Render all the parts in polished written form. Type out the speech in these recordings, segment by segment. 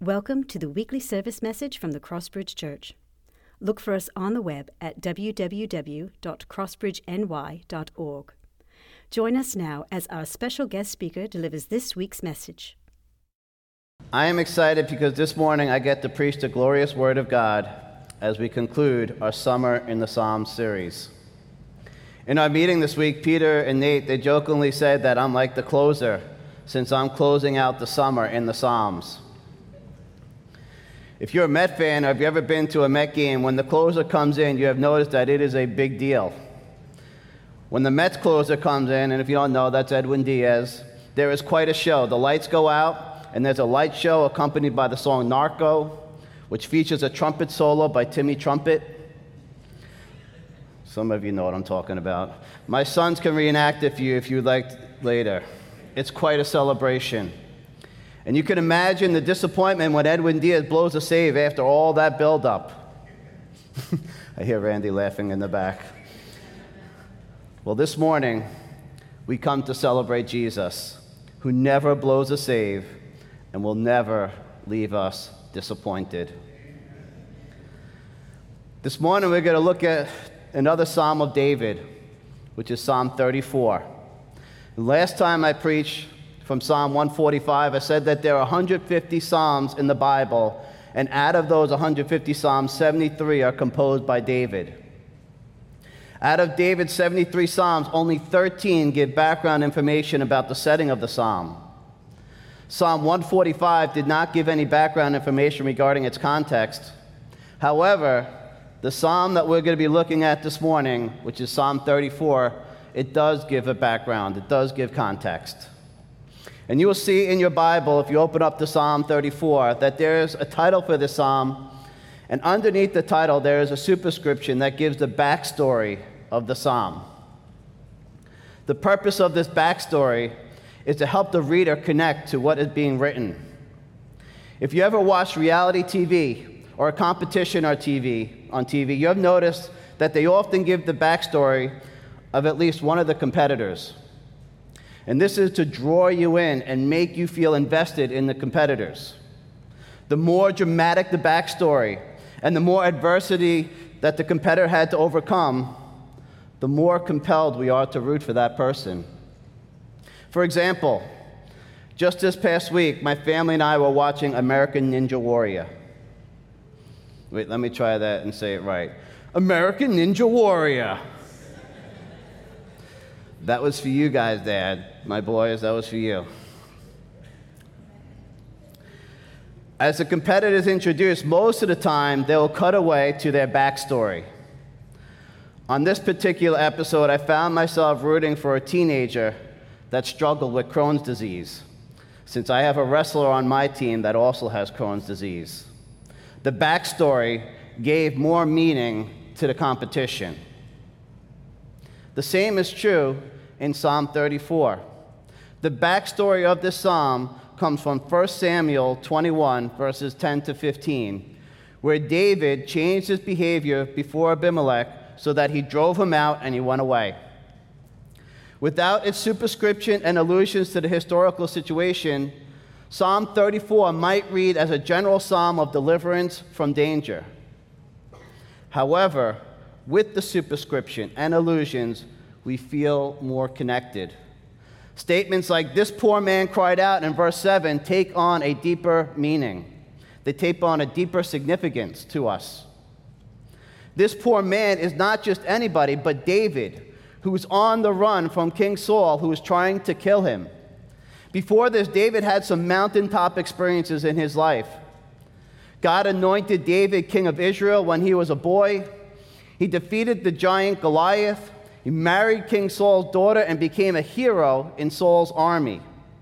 Welcome to the weekly service message from the Crossbridge Church. Look for us on the web at www.crossbridgeny.org. Join us now as our special guest speaker delivers this week's message. I am excited because this morning I get to preach the glorious Word of God as we conclude our Summer in the Psalms series. In our meeting this week, Peter and Nate, they jokingly said that I'm like the closer since I'm closing out the summer in the Psalms. If you're a Met fan or if you've ever been to a Met game, when the closer comes in, you have noticed that it is a big deal. When the Mets closer comes in, and if you don't know, that's Edwin Diaz, there is quite a show. The lights go out, and there's a light show accompanied by the song Narco, which features a trumpet solo by Timmy Trumpet. Some of you know what I'm talking about. My sons can reenact it for you if you'd like later. It's quite a celebration. And you can imagine the disappointment when Edwin Diaz blows a save after all that buildup. I hear Randy laughing in the back. Well, this morning, we come to celebrate Jesus, who never blows a save and will never leave us disappointed. This morning, we're going to look at another Psalm of David, which is Psalm 34. The last time I preached from Psalm 145, I said that there are 150 Psalms in the Bible, and out of those 150 Psalms, 73 are composed by David. Out of David's 73 Psalms, only 13 give background information about the setting of the Psalm. Psalm 145 did not give any background information regarding its context. However, the Psalm that we're going to be looking at this morning, which is Psalm 34, it does give a background. It does give context. And you will see in your Bible, if you open up to Psalm 34, that there's a title for this psalm, and underneath the title there is a superscription that gives the backstory of the psalm. The purpose of this backstory is to help the reader connect to what is being written. If you ever watch reality TV or a competition on TV, you have noticed that they often give the backstory of at least one of the competitors. And this is to draw you in and make you feel invested in the competitors. The more dramatic the backstory and the more adversity that the competitor had to overcome, the more compelled we are to root for that person. For example, just this past week, my family and I were watching American Ninja Warrior. Wait, let me try that and say it right. American Ninja Warrior. That was for you guys, Dad. My boys, that was for you. As the competitors introduced, most of the time, they'll cut away to their backstory. On this particular episode, I found myself rooting for a teenager that struggled with Crohn's disease, since I have a wrestler on my team that also has Crohn's disease. The backstory gave more meaning to the competition. The same is true in Psalm 34. The backstory of this psalm comes from 1 Samuel 21, verses 10 to 15, where David changed his behavior before Abimelech so that he drove him out and he went away. Without its superscription and allusions to the historical situation, Psalm 34 might read as a general psalm of deliverance from danger. However, with the superscription and allusions, we feel more connected. Statements like, "This poor man cried out," in verse 7 take on a deeper meaning. They take on a deeper significance to us. This poor man is not just anybody, but David, who's on the run from King Saul, who is trying to kill him. Before this, David had some mountaintop experiences in his life. God anointed David king of Israel when he was a boy. He defeated the giant Goliath. He married King Saul's daughter and became a hero in Saul's army.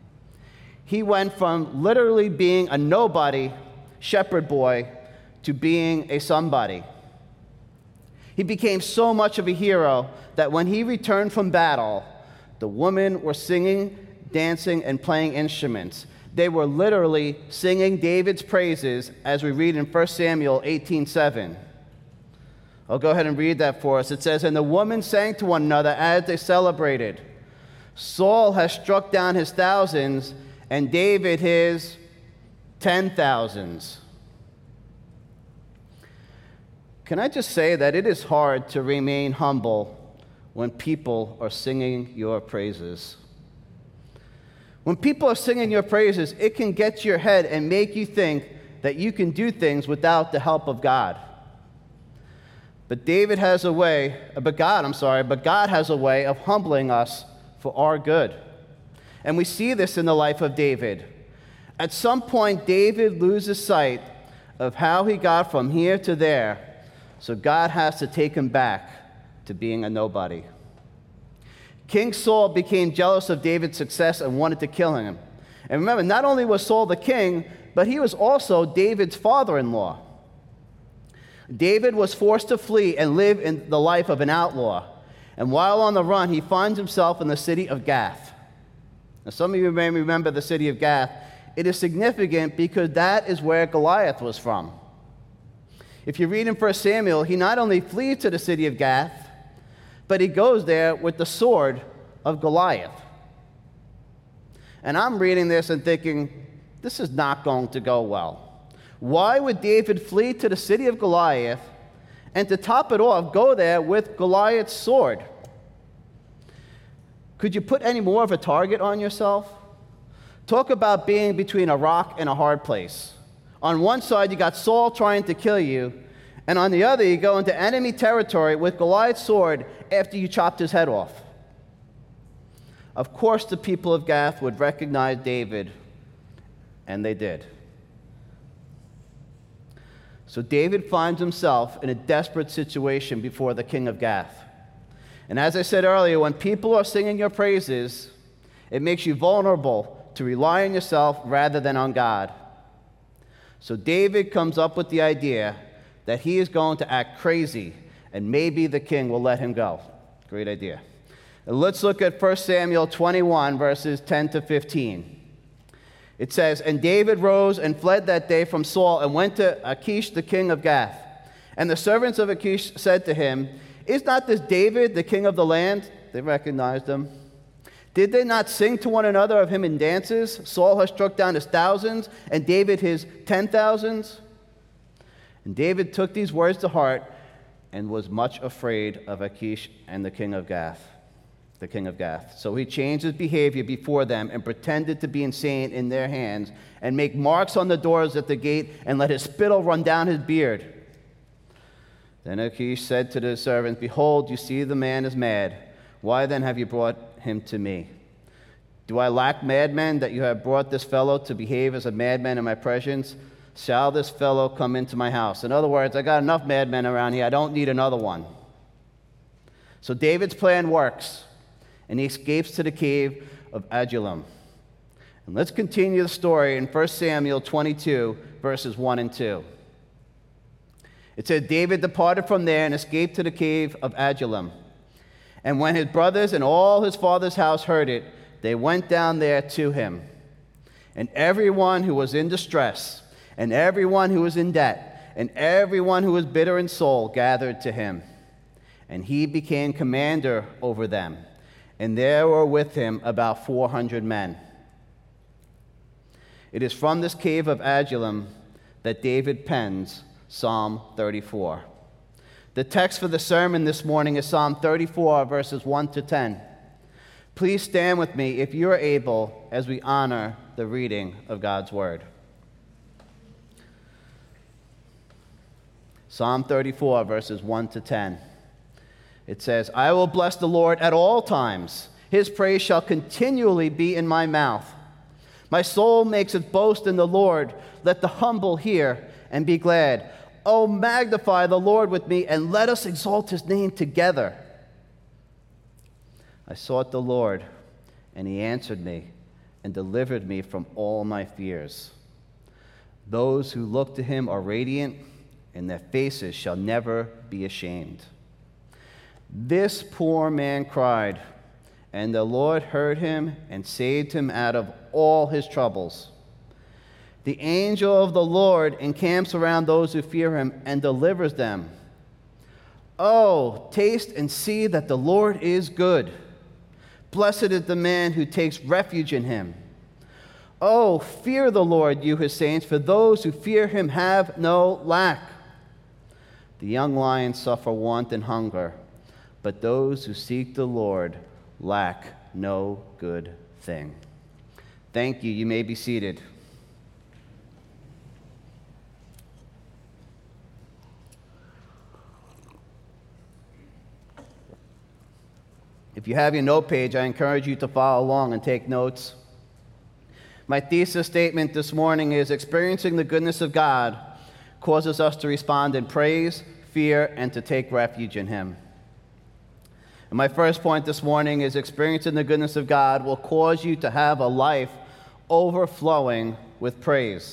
He went from literally being a nobody shepherd boy to being a somebody. He became so much of a hero that when he returned from battle, the women were singing, dancing, and playing instruments. They were literally singing David's praises, as we read in 1 Samuel 18:7. I'll go ahead and read that for us. It says, "And the women sang to one another as they celebrated, 'Saul has struck down his thousands, and David his 10,000s. Can I just say that it is hard to remain humble when people are singing your praises? When people are singing your praises, it can get to your head and make you think that you can do things without the help of God. But God has a way of humbling us for our good. And we see this in the life of David. At some point, David loses sight of how he got from here to there, so God has to take him back to being a nobody. King Saul became jealous of David's success and wanted to kill him. And remember, not only was Saul the king, but he was also David's father-in-law. David was forced to flee and live in the life of an outlaw. And while on the run, he finds himself in the city of Gath. Now, some of you may remember the city of Gath. It is significant because that is where Goliath was from. If you read in 1 Samuel, he not only flees to the city of Gath, but he goes there with the sword of Goliath. And I'm reading this and thinking, this is not going to go well. Why would David flee to the city of Goliath and, to top it off, go there with Goliath's sword? Could you put any more of a target on yourself? Talk about being between a rock and a hard place. On one side, you got Saul trying to kill you, and on the other, you go into enemy territory with Goliath's sword after you chopped his head off. Of course, the people of Gath would recognize David, and they did. So David finds himself in a desperate situation before the king of Gath. And as I said earlier, when people are singing your praises, it makes you vulnerable to rely on yourself rather than on God. So David comes up with the idea that he is going to act crazy, and maybe the king will let him go. Great idea. And let's look at 1 Samuel 21, verses 10 to 15. It says, "And David rose and fled that day from Saul and went to Achish the king of Gath. And the servants of Achish said to him, 'Is not this David, the king of the land?'" They recognized him. "Did they not sing to one another of him in dances? Saul has struck down his thousands, and David his 10,000s." And David took these words to heart and was much afraid of Achish and the king of Gath. So he changed his behavior before them and pretended to be insane in their hands and make marks on the doors at the gate and let his spittle run down his beard. Then Achish said to the servants, "Behold, you see the man is mad. Why then have you brought him to me? Do I lack madmen that you have brought this fellow to behave as a madman in my presence? Shall this fellow come into my house?" In other words, I got enough madmen around here. I don't need another one. So David's plan works, and he escapes to the cave of Adullam. And let's continue the story in 1 Samuel 22, verses 1 and 2. It said, "David departed from there and escaped to the cave of Adullam. And when his brothers and all his father's house heard it, they went down there to him. And everyone who was in distress, and everyone who was in debt, and everyone who was bitter in soul gathered to him. And he became commander over them. And there were with him about 400 men." It is from this cave of Adullam that David pens Psalm 34. The text for the sermon this morning is Psalm 34, verses 1 to 10. Please stand with me, if you are able, as we honor the reading of God's Word. Psalm 34, verses 1 to 10. It says, "I will bless the Lord at all times. His praise shall continually be in my mouth. My soul makes its boast in the Lord. Let the humble hear and be glad. Oh, magnify the Lord with me, and let us exalt his name together. I sought the Lord, and he answered me and delivered me from all my fears. Those who look to him are radiant, and their faces shall never be ashamed. This poor man cried, and the Lord heard him and saved him out of all his troubles. The angel of the Lord encamps around those who fear him and delivers them. Oh, taste and see that the Lord is good. Blessed is the man who takes refuge in him. Oh, fear the Lord, you his saints, for those who fear him have no lack. The young lions suffer want and hunger, but those who seek the Lord lack no good thing. Thank you. You may be seated. If you have your note page, I encourage you to follow along and take notes. My thesis statement this morning is experiencing the goodness of God causes us to respond in praise, fear, and to take refuge in him. And my first point this morning is experiencing the goodness of God will cause you to have a life overflowing with praise.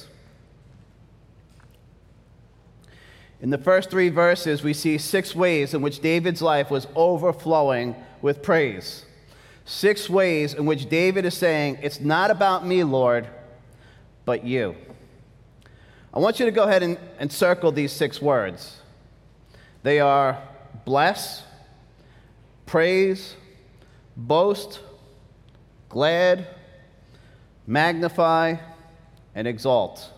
In the first 3 verses, we see 6 ways in which David's life was overflowing with praise. 6 ways in which David is saying, it's not about me, Lord, but you. I want you to go ahead and circle these 6 words. They are bless, praise, boast, glad, magnify, and exalt.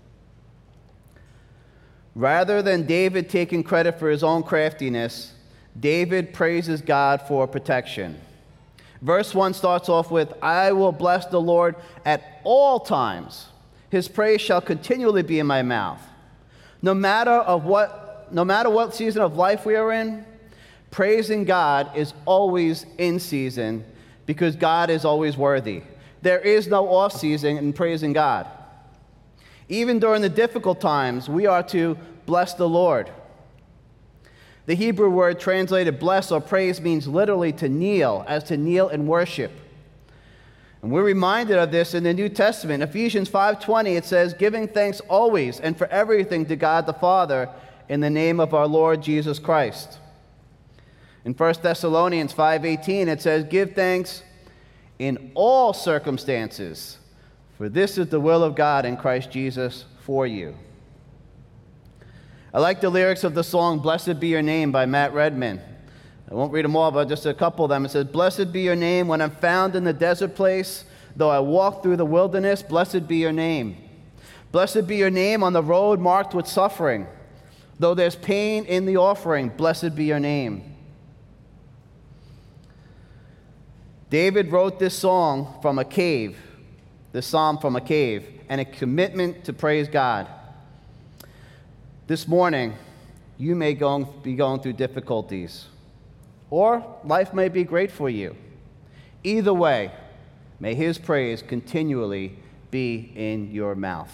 Rather than David taking credit for his own craftiness, David praises God for protection. Verse 1 starts off with, I will bless the Lord at all times. His praise shall continually be in my mouth. No matter what season of life we are in, praising God is always in season because God is always worthy. There is no off season in praising God. Even during the difficult times, we are to bless the Lord. The Hebrew word translated bless or praise means literally to kneel, as to kneel in worship. And we're reminded of this in the New Testament. Ephesians 5:20, it says, giving thanks always and for everything to God the Father in the name of our Lord Jesus Christ. In 1 Thessalonians 5:18, it says, give thanks in all circumstances, for this is the will of God in Christ Jesus for you. I like the lyrics of the song, Blessed Be Your Name by Matt Redman. I won't read them all, but just a couple of them. It says, blessed be your name when I'm found in the desert place. Though I walk through the wilderness, blessed be your name. Blessed be your name on the road marked with suffering. Though there's pain in the offering, blessed be your name. David wrote this song from a cave, this psalm from a cave, and a commitment to praise God. This morning, you may be going through difficulties, or life may be great for you. Either way, may his praise continually be in your mouth.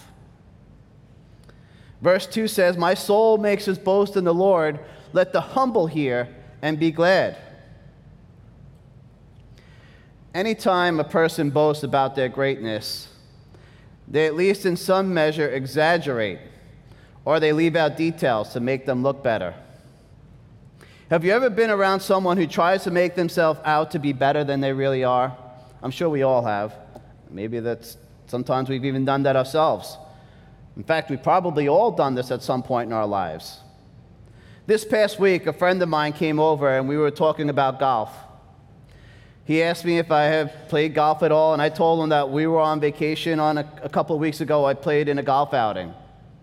Verse 2 says, my soul makes its boast in the Lord. Let the humble hear and be glad. Anytime a person boasts about their greatness, they at least in some measure exaggerate, or they leave out details to make them look better. Have you ever been around someone who tries to make themselves out to be better than they really are? I'm sure we all have. Maybe sometimes we've even done that ourselves. In fact, we've probably all done this at some point in our lives. This past week, a friend of mine came over and we were talking about golf. He asked me if I have played golf at all, and I told him that we were on vacation a couple of weeks ago. I played in a golf outing.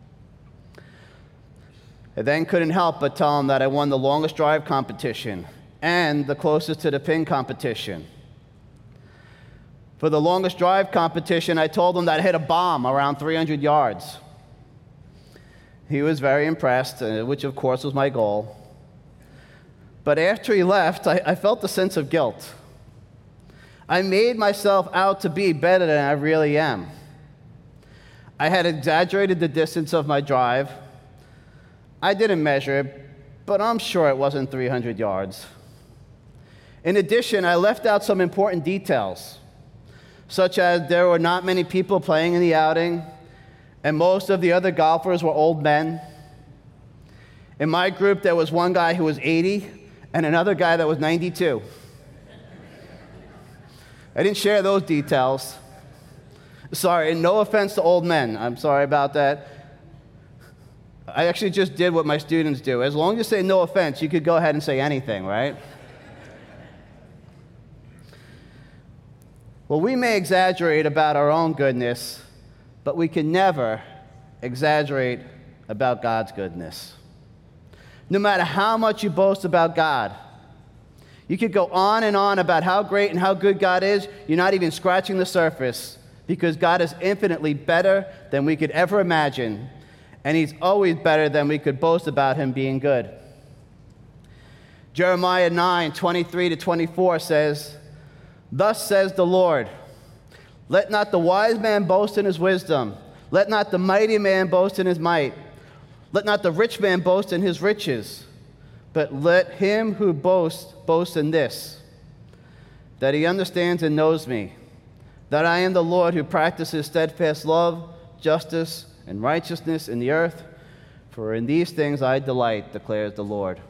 I then couldn't help but tell him that I won the longest drive competition and the closest to the pin competition. For the longest drive competition, I told him that I hit a bomb around 300 yards. He was very impressed, which of course was my goal. But after he left, I felt a sense of guilt. I made myself out to be better than I really am. I had exaggerated the distance of my drive. I didn't measure it, but I'm sure it wasn't 300 yards. In addition, I left out some important details, such as there were not many people playing in the outing, and most of the other golfers were old men. In my group, there was one guy who was 80 and another guy that was 92. I didn't share those details. Sorry, and no offense to old men. I'm sorry about that. I actually just did what my students do. As long as you say no offense, you could go ahead and say anything, right? Well, we may exaggerate about our own goodness, but we can never exaggerate about God's goodness. No matter how much you boast about God, you could go on and on about how great and how good God is. You're not even scratching the surface, because God is infinitely better than we could ever imagine, and He's always better than we could boast about Him being good. Jeremiah 9:23-24 says, "Thus says the Lord, let not the wise man boast in his wisdom, let not the mighty man boast in his might, let not the rich man boast in his riches, but let him who boasts boast in this, that he understands and knows me, that I am the Lord who practices steadfast love, justice, and righteousness in the earth, for in these things I delight, declares the Lord."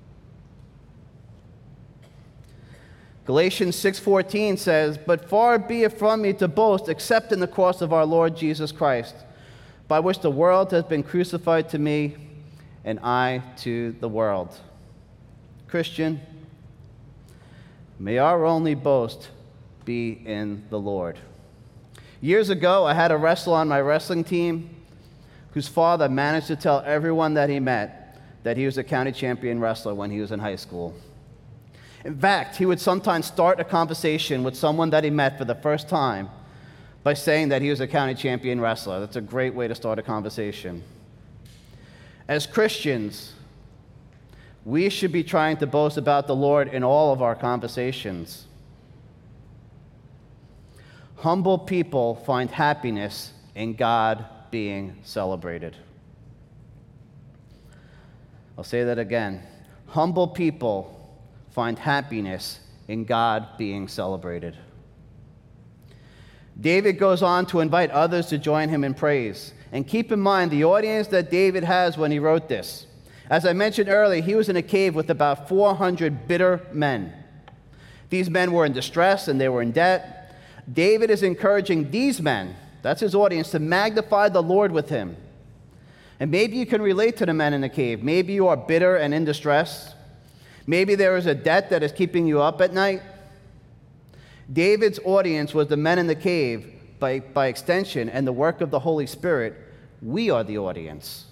Galatians 6:14 says, "But far be it from me to boast except in the cross of our Lord Jesus Christ, by which the world has been crucified to me, and I to the world." Christian, may our only boast be in the Lord. Years ago, I had a wrestler on my wrestling team whose father managed to tell everyone that he met that he was a county champion wrestler when he was in high school. In fact, he would sometimes start a conversation with someone that he met for the first time by saying that he was a county champion wrestler. That's a great way to start a conversation. As Christians, we should be trying to boast about the Lord in all of our conversations. Humble people find happiness in God being celebrated. I'll say that again. Humble people find happiness in God being celebrated. David goes on to invite others to join him in praise. And keep in mind the audience that David has when he wrote this. As I mentioned earlier, he was in a cave with about 400 bitter men. These men were in distress and they were in debt. David is encouraging these men, that's his audience, to magnify the Lord with him. And maybe you can relate to the men in the cave. Maybe you are bitter and in distress. Maybe there is a debt that is keeping you up at night. David's audience was the men in the cave. By extension, and the work of the Holy Spirit, we are the audience.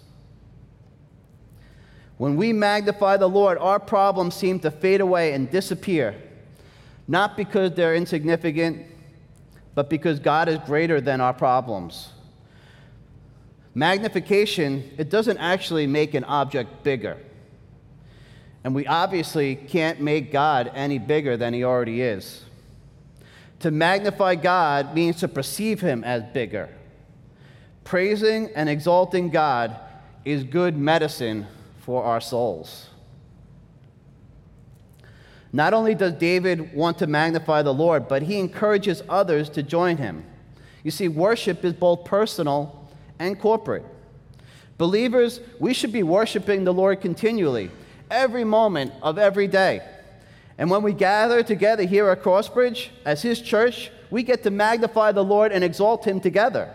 When we magnify the Lord, our problems seem to fade away and disappear, not because they're insignificant, but because God is greater than our problems. Magnification, it doesn't actually make an object bigger. And we obviously can't make God any bigger than He already is. To magnify God means to perceive Him as bigger. Praising and exalting God is good medicine for our souls. Not only does David want to magnify the Lord, but he encourages others to join him. You see, worship is both personal and corporate. Believers, we should be worshiping the Lord continually, every moment of every day. And when we gather together here at Crossbridge, as His church, we get to magnify the Lord and exalt Him together.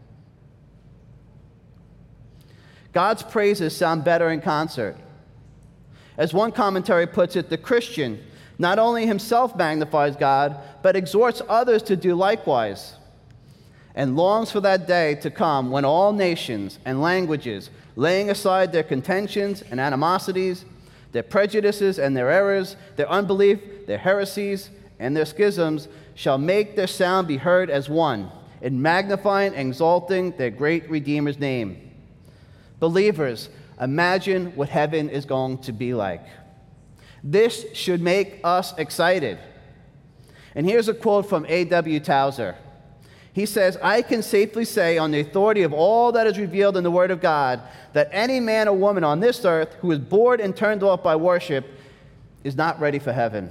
God's praises sound better in concert. As one commentary puts it, the Christian not only himself magnifies God, but exhorts others to do likewise, and longs for that day to come when all nations and languages, laying aside their contentions and animosities, their prejudices and their errors, their unbelief, their heresies, and their schisms, shall make their sound be heard as one, in magnifying and exalting their great Redeemer's name. Believers, imagine what heaven is going to be like. This should make us excited. And here's a quote from A.W. Tozer. He says, "I can safely say on the authority of all that is revealed in the Word of God that any man or woman on this earth who is bored and turned off by worship is not ready for heaven."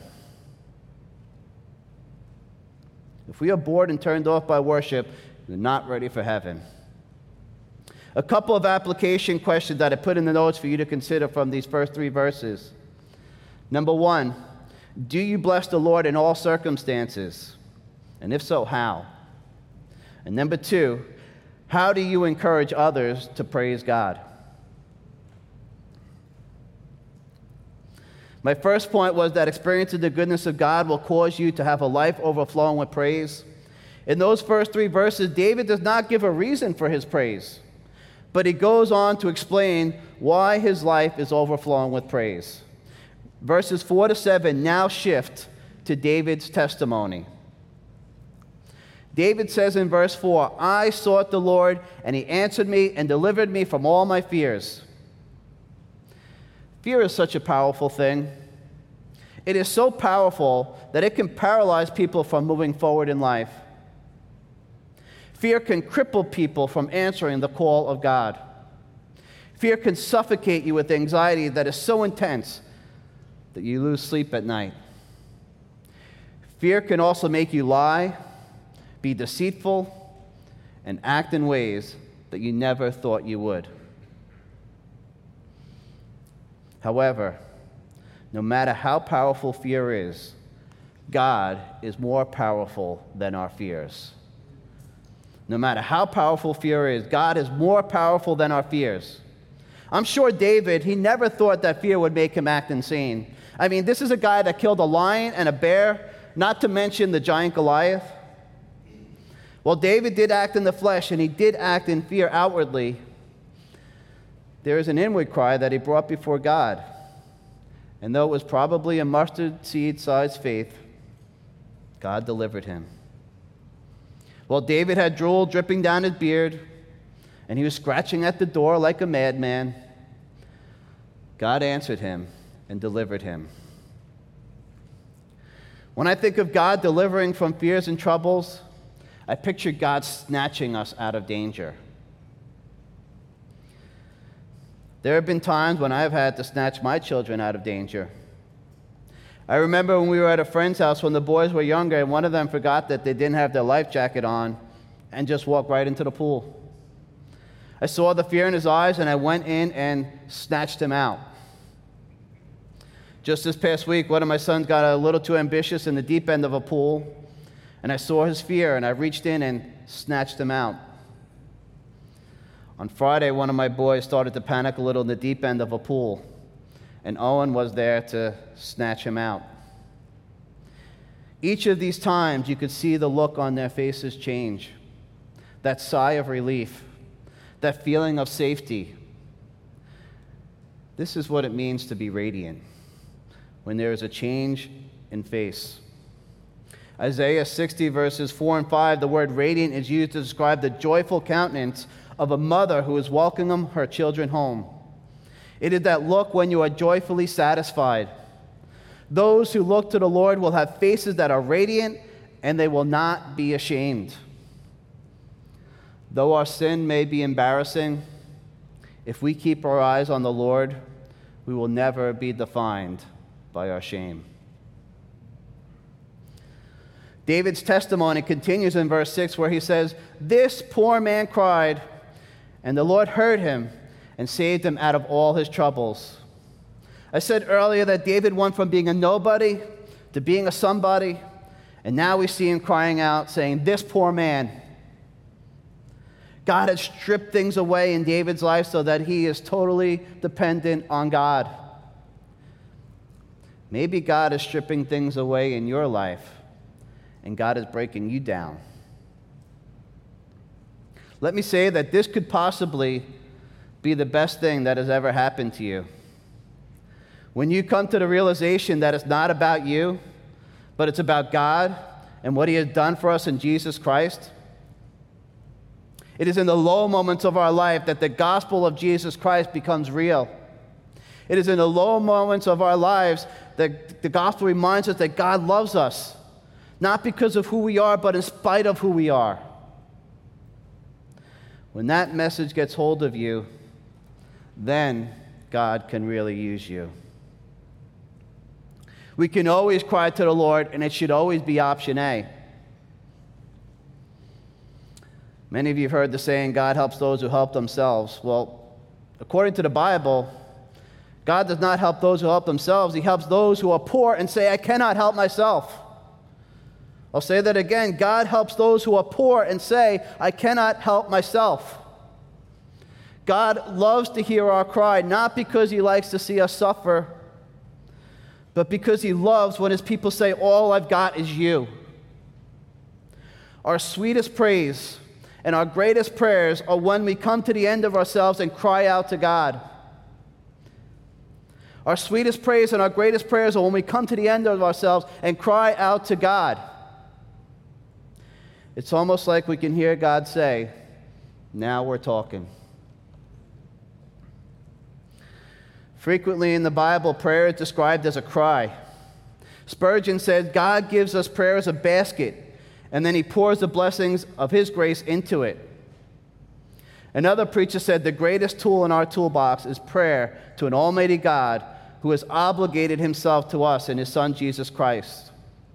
If we are bored and turned off by worship, we're not ready for heaven. A couple of application questions that I put in the notes for you to consider from these first 3 verses. Number 1, do you bless the Lord in all circumstances? And if so, how? And number 2, how do you encourage others to praise God? My first point was that experiencing the goodness of God will cause you to have a life overflowing with praise. In those first 3 verses, David does not give a reason for his praise, but he goes on to explain why his life is overflowing with praise. Verses 4 to 7 now shift to David's testimony. David says in verse 4, "I sought the Lord, and he answered me and delivered me from all my fears." Fear is such a powerful thing. It is so powerful that it can paralyze people from moving forward in life. Fear can cripple people from answering the call of God. Fear can suffocate you with anxiety that is so intense that you lose sleep at night. Fear can also make you lie, be deceitful, and act in ways that you never thought you would. However, no matter how powerful fear is, God is more powerful than our fears. No matter how powerful fear is, God is more powerful than our fears. I'm sure David, he never thought that fear would make him act insane. I mean, this is a guy that killed a lion and a bear, not to mention the giant Goliath. Well, David did act in the flesh, and he did act in fear outwardly. There is an inward cry that he brought before God. And though it was probably a mustard seed-sized faith, God delivered him. Well, David had drool dripping down his beard, and he was scratching at the door like a madman. God answered him and delivered him. When I think of God delivering from fears and troubles, I picture God snatching us out of danger. There have been times when I've had to snatch my children out of danger. I remember when we were at a friend's house when the boys were younger, and one of them forgot that they didn't have their life jacket on and just walked right into the pool. I saw the fear in his eyes, and I went in and snatched him out. Just this past week, one of my sons got a little too ambitious in the deep end of a pool, and I saw his fear, and I reached in and snatched him out. On Friday, one of my boys started to panic a little in the deep end of a pool, and Owen was there to snatch him out. Each of these times, you could see the look on their faces change, that sigh of relief, that feeling of safety. This is what it means to be radiant, when there is a change in face. Isaiah 60, verses 4 and 5, the word radiant is used to describe the joyful countenance of a mother who is welcoming her children home. It is that look when you are joyfully satisfied. Those who look to the Lord will have faces that are radiant, and they will not be ashamed. Though our sin may be embarrassing, if we keep our eyes on the Lord, we will never be defined by our shame. David's testimony continues in verse 6, where he says, "This poor man cried, and the Lord heard him and saved him out of all his troubles." I said earlier that David went from being a nobody to being a somebody, and now we see him crying out, saying, "This poor man." God has stripped things away in David's life so that he is totally dependent on God. Maybe God is stripping things away in your life, and God is breaking you down. Let me say that this could possibly be the best thing that has ever happened to you. When you come to the realization that it's not about you, but it's about God and what He has done for us in Jesus Christ. It is in the low moments of our life that the gospel of Jesus Christ becomes real. It is in the low moments of our lives that the gospel reminds us that God loves us, not because of who we are, but in spite of who we are. When that message gets hold of you, then God can really use you. We can always cry to the Lord, and it should always be option A. Many of you have heard the saying, God helps those who help themselves. Well, according to the Bible, God does not help those who help themselves. He helps those who are poor and say, I cannot help myself. I'll say that again. God helps those who are poor and say, I cannot help myself. God loves to hear our cry, not because He likes to see us suffer, but because he loves when his people say, "All I've got is you." Our sweetest praise and our greatest prayers are when we come to the end of ourselves and cry out to God. Our sweetest praise and our greatest prayers are when we come to the end of ourselves and cry out to God. It's almost like we can hear God say, "Now we're talking." Frequently in the Bible, prayer is described as a cry. Spurgeon said, God gives us prayer as a basket, and then he pours the blessings of his grace into it. Another preacher said, the greatest tool in our toolbox is prayer to an almighty God who has obligated himself to us in his Son, Jesus Christ.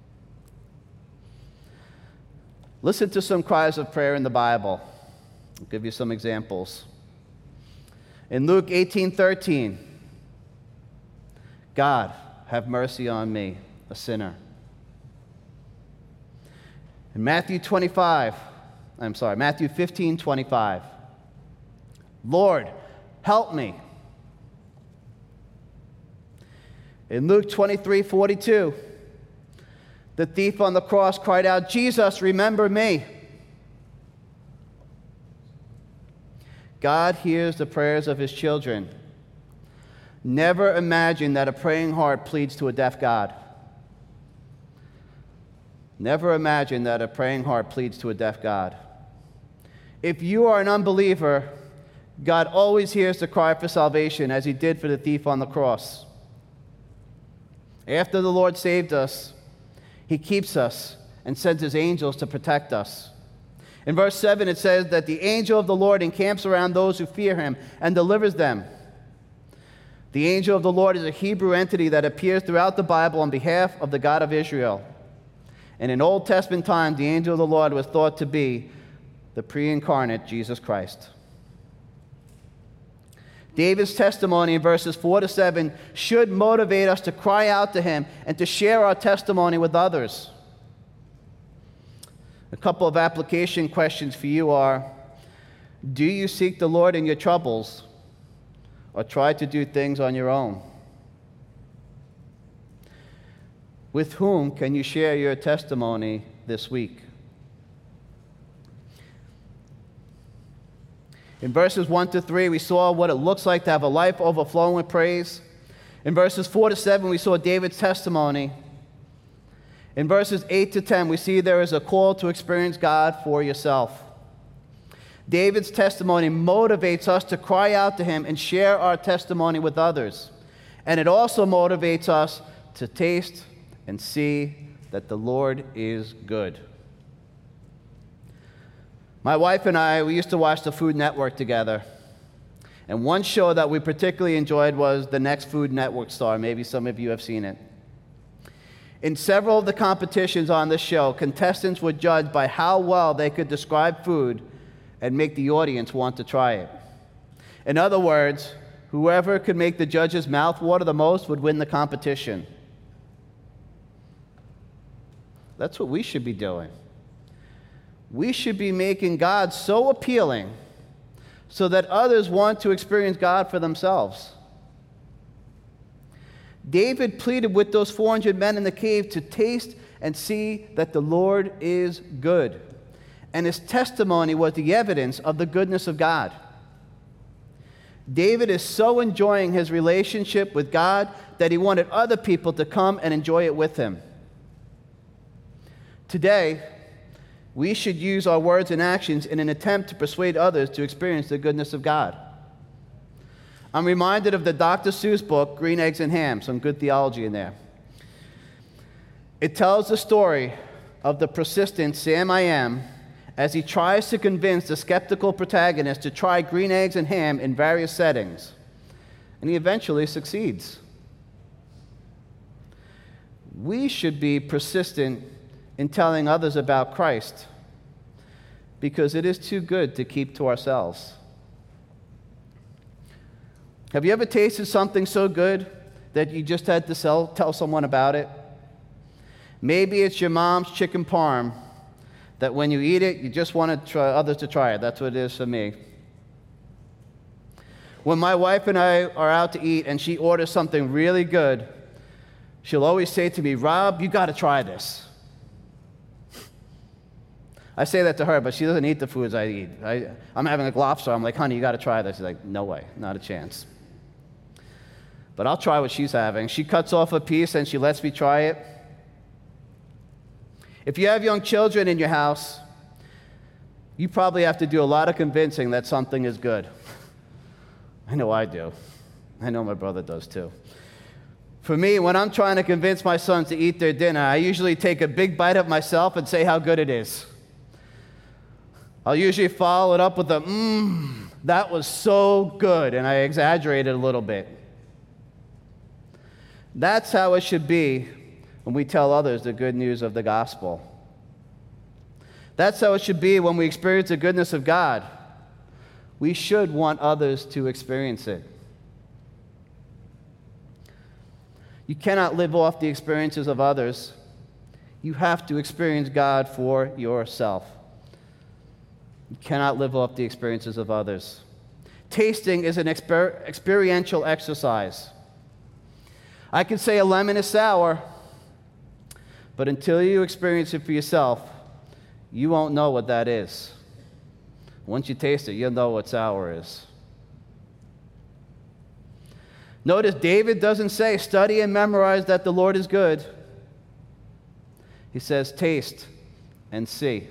Listen to some cries of prayer in the Bible. I'll give you some examples. In Luke 18:13, God, have mercy on me, a sinner. In Matthew 15:25, Lord, help me. In Luke 23:42, the thief on the cross cried out, Jesus, remember me. God hears the prayers of his children. Never imagine that a praying heart pleads to a deaf God. Never imagine that a praying heart pleads to a deaf God. If you are an unbeliever, God always hears the cry for salvation as he did for the thief on the cross. After the Lord saved us, he keeps us and sends his angels to protect us. In verse 7, it says that the angel of the Lord encamps around those who fear him and delivers them. The angel of the Lord is a Hebrew entity that appears throughout the Bible on behalf of the God of Israel. And in Old Testament times, the angel of the Lord was thought to be the pre-incarnate Jesus Christ. David's testimony in verses 4-7 should motivate us to cry out to him and to share our testimony with others. A couple of application questions for you are, do you seek the Lord in your troubles or try to do things on your own? With whom can you share your testimony this week? In verses 1-3, we saw what it looks like to have a life overflowing with praise. In verses 4-7, we saw David's testimony. In verses 8-10, we see there is a call to experience God for yourself. David's testimony motivates us to cry out to him and share our testimony with others. And it also motivates us to taste and see that the Lord is good. My wife and I, we used to watch the Food Network together. And one show that we particularly enjoyed was The Next Food Network Star. Maybe some of you have seen it. In several of the competitions on this show, contestants were judged by how well they could describe food and make the audience want to try it. In other words, whoever could make the judge's mouth water the most would win the competition. That's what we should be doing. We should be making God so appealing so that others want to experience God for themselves. David pleaded with those 400 men in the cave to taste and see that the Lord is good. And his testimony was the evidence of the goodness of God. David is so enjoying his relationship with God that he wanted other people to come and enjoy it with him. Today, we should use our words and actions in an attempt to persuade others to experience the goodness of God. I'm reminded of the Dr. Seuss book, Green Eggs and Ham, some good theology in there. It tells the story of the persistent Sam I Am as he tries to convince the skeptical protagonist to try green eggs and ham in various settings. And he eventually succeeds. We should be persistent in telling others about Christ because it is too good to keep to ourselves. Have you ever tasted something so good that you just had to tell someone about it? Maybe it's your mom's chicken parm that when you eat it, you just want others to try it. That's what it is for me. When my wife and I are out to eat and she orders something really good, she'll always say to me, Rob, you got to try this. I say that to her, but she doesn't eat the foods I eat. I'm having a lobster. I'm like, honey, you got to try this. She's like, no way, not a chance. But I'll try what she's having. She cuts off a piece and she lets me try it. If you have young children in your house, you probably have to do a lot of convincing that something is good. I know I do. I know my brother does too. For me, when I'm trying to convince my sons to eat their dinner, I usually take a big bite of myself and say how good it is. I'll usually follow it up with a, that was so good, and I exaggerate it a little bit. That's how it should be when we tell others the good news of the gospel. That's how it should be when we experience the goodness of God. We should want others to experience it. You cannot live off the experiences of others. You have to experience God for yourself. You cannot live off the experiences of others. Tasting is an experiential exercise. I can say a lemon is sour, but until you experience it for yourself, you won't know what that is. Once you taste it, you'll know what sour is. Notice David doesn't say, study and memorize that the Lord is good. He says, taste and see.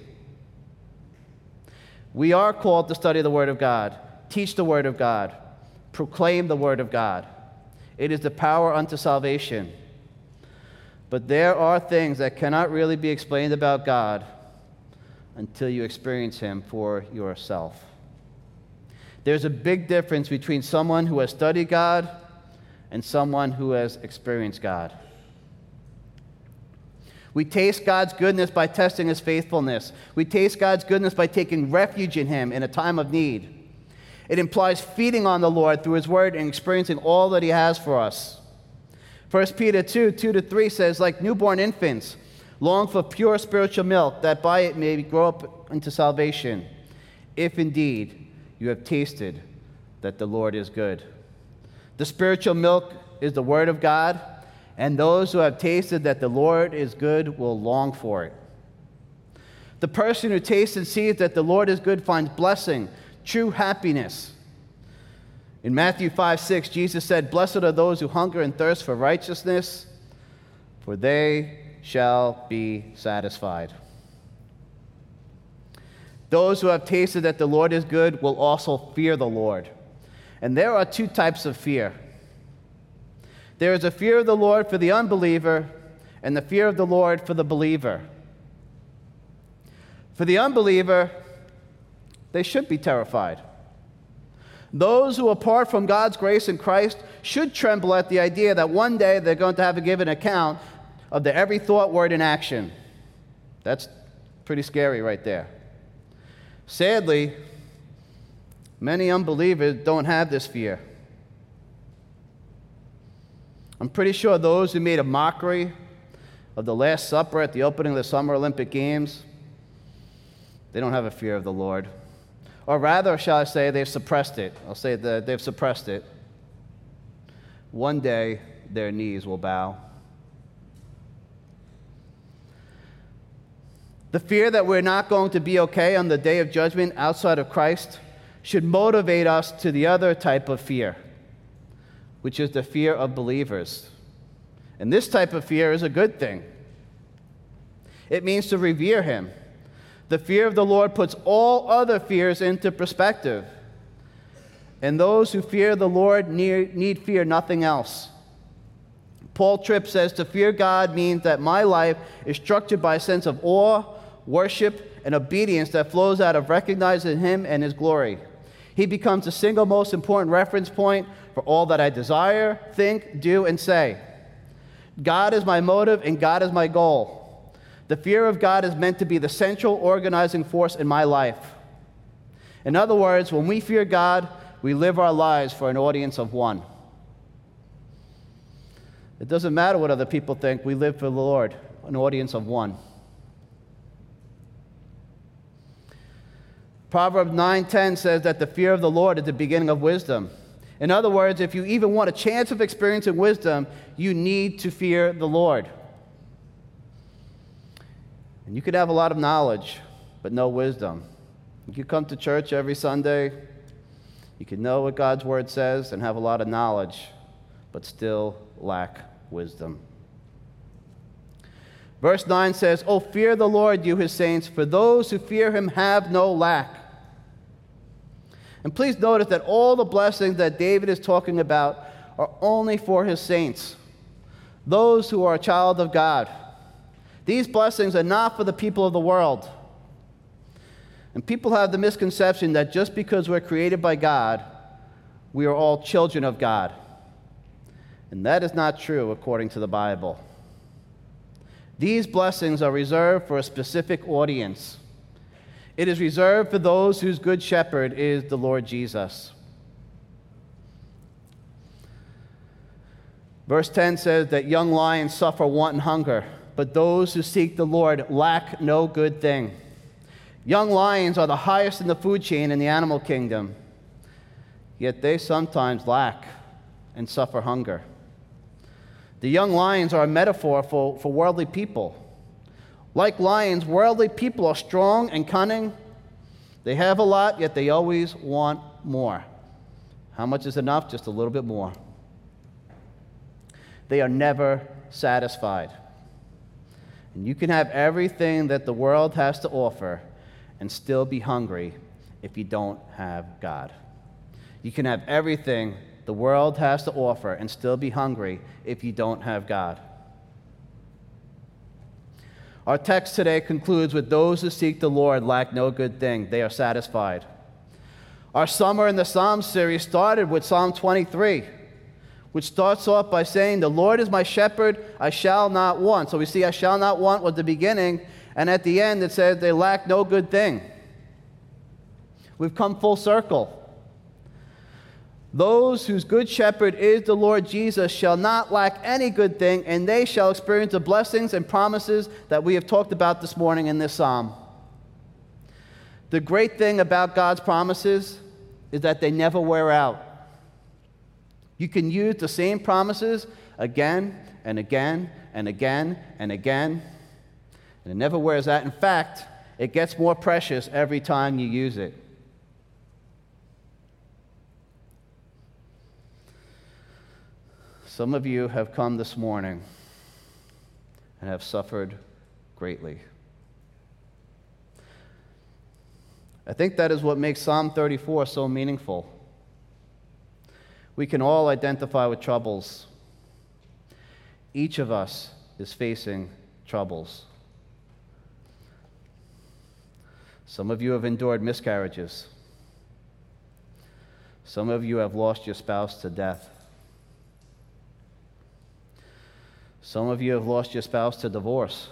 We are called to study the Word of God, teach the Word of God, proclaim the Word of God. It is the power unto salvation. But there are things that cannot really be explained about God until you experience Him for yourself. There's a big difference between someone who has studied God and someone who has experienced God. We taste God's goodness by testing His faithfulness. We taste God's goodness by taking refuge in Him in a time of need. It implies feeding on the Lord through His Word and experiencing all that He has for us. 1 Peter 2:2-3 says, like newborn infants, long for pure spiritual milk, that by it may grow up into salvation, if indeed you have tasted that the Lord is good. The spiritual milk is the Word of God, and those who have tasted that the Lord is good will long for it. The person who tastes and sees that the Lord is good finds blessing, true happiness. In Matthew 5:6, Jesus said, blessed are those who hunger and thirst for righteousness, for they shall be satisfied. Those who have tasted that the Lord is good will also fear the Lord. And there are two types of fear. There is a fear of the Lord for the unbeliever and the fear of the Lord for the believer. For the unbeliever, they should be terrified. Those who, apart from God's grace in Christ, should tremble at the idea that one day they're going to have to give an account of their every thought, word, and action. That's pretty scary right there. Sadly, many unbelievers don't have this fear. I'm pretty sure those who made a mockery of the Last Supper at the opening of the Summer Olympic Games, they don't have a fear of the Lord. Or rather, shall I say, they've suppressed it. I'll say that they've suppressed it. One day, their knees will bow. The fear that we're not going to be okay on the day of judgment outside of Christ should motivate us to the other type of fear, which is the fear of believers. And this type of fear is a good thing. It means to revere Him. The fear of the Lord puts all other fears into perspective. And those who fear the Lord need fear nothing else. Paul Tripp says to fear God means that my life is structured by a sense of awe, worship, and obedience that flows out of recognizing Him and His glory. He becomes the single most important reference point for all that I desire, think, do, and say. God is my motive and God is my goal. The fear of God is meant to be the central organizing force in my life. In other words, when we fear God, we live our lives for an audience of one. It doesn't matter what other people think, we live for the Lord, an audience of one. Proverbs 9:10 says that the fear of the Lord is the beginning of wisdom, In other words, if you even want a chance of experiencing wisdom, you need to fear the Lord. And you could have a lot of knowledge, but no wisdom. You could come to church every Sunday. You could know what God's Word says and have a lot of knowledge, but still lack wisdom. Verse 9 says, "Oh, fear the Lord, you his saints, for those who fear him have no lack." And please notice that all the blessings that David is talking about are only for his saints, those who are a child of God. These blessings are not for the people of the world. And people have the misconception that just because we're created by God, we are all children of God. And that is not true according to the Bible. These blessings are reserved for a specific audience. It is reserved for those whose good shepherd is the Lord Jesus. Verse 10 says that young lions suffer want and hunger, but those who seek the Lord lack no good thing. Young lions are the highest in the food chain in the animal kingdom, yet they sometimes lack and suffer hunger. The young lions are a metaphor for worldly people. Like lions, worldly people are strong and cunning. They have a lot, yet they always want more. How much is enough? Just a little bit more. They are never satisfied. And you can have everything that the world has to offer and still be hungry if you don't have God. You can have everything the world has to offer and still be hungry if you don't have God. Our text today concludes with those who seek the Lord lack no good thing. They are satisfied. Our Summer in the Psalms series started with Psalm 23, which starts off by saying, "The Lord is my shepherd, I shall not want." So we see I shall not want was the beginning, and at the end it says they lack no good thing. We've come full circle. Those whose good shepherd is the Lord Jesus shall not lack any good thing, and they shall experience the blessings and promises that we have talked about this morning in this psalm. The great thing about God's promises is that they never wear out. You can use the same promises again and again and again and again, and it never wears out. In fact, it gets more precious every time you use it. Some of you have come this morning and have suffered greatly. I think that is what makes Psalm 34 so meaningful. We can all identify with troubles. Each of us is facing troubles. Some of you have endured miscarriages. Some of you have lost your spouse to death. Some of you have lost your spouse to divorce.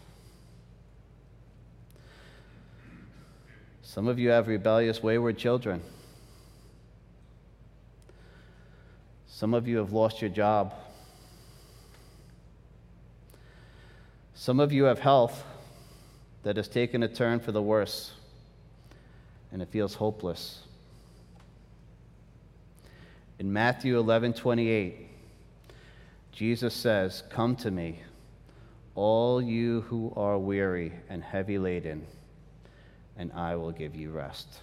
Some of you have rebellious, wayward children. Some of you have lost your job. Some of you have health that has taken a turn for the worse, and it feels hopeless. In Matthew 11:28, Jesus says, "Come to me, all you who are weary and heavy laden, and I will give you rest."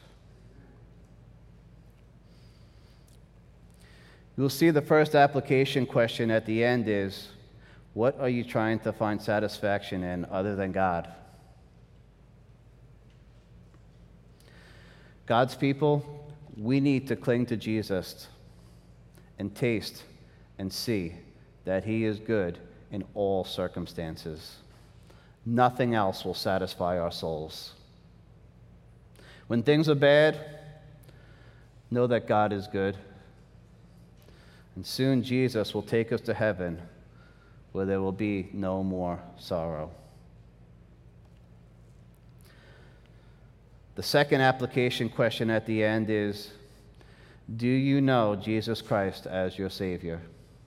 You'll see the first application question at the end is, what are you trying to find satisfaction in other than God? God's people, we need to cling to Jesus and taste and see that he is good in all circumstances. Nothing else will satisfy our souls. When things are bad, know that God is good. And soon Jesus will take us to heaven where there will be no more sorrow. The second application question at the end is, do you know Jesus Christ as your Savior?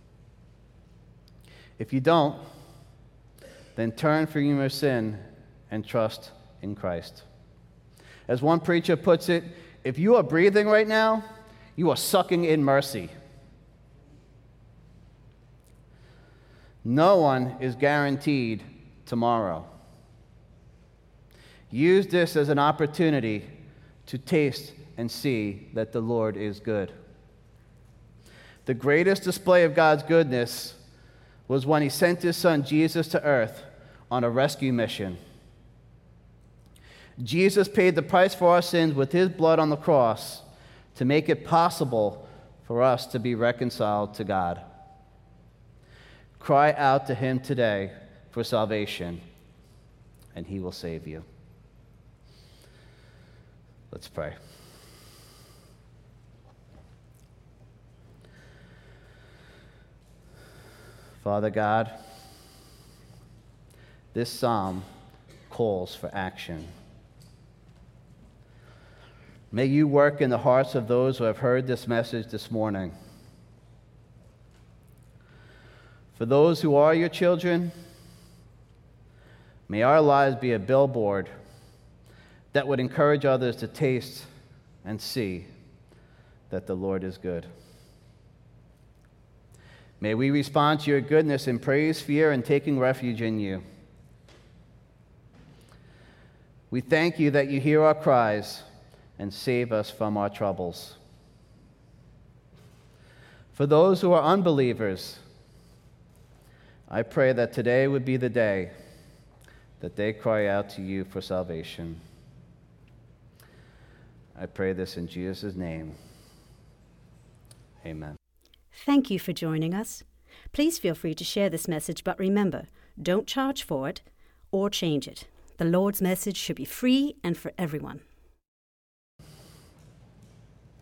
If you don't, then turn from your sin and trust in Christ. As one preacher puts it, if you are breathing right now, you are sucking in mercy. No one is guaranteed tomorrow. Use this as an opportunity to taste and see that the Lord is good. The greatest display of God's goodness was when he sent his son Jesus to earth on a rescue mission. Jesus paid the price for our sins with his blood on the cross to make it possible for us to be reconciled to God. Cry out to him today for salvation, and he will save you. Let's pray. Father God, this psalm calls for action. May you work in the hearts of those who have heard this message this morning. For those who are your children, may our lives be a billboard that would encourage others to taste and see that the Lord is good. May we respond to your goodness in praise, fear, and taking refuge in you. We thank you that you hear our cries and save us from our troubles. For those who are unbelievers, I pray that today would be the day that they cry out to you for salvation. I pray this in Jesus' name. Amen. Thank you for joining us. Please feel free to share this message, but remember, don't charge for it or change it. The Lord's message should be free and for everyone.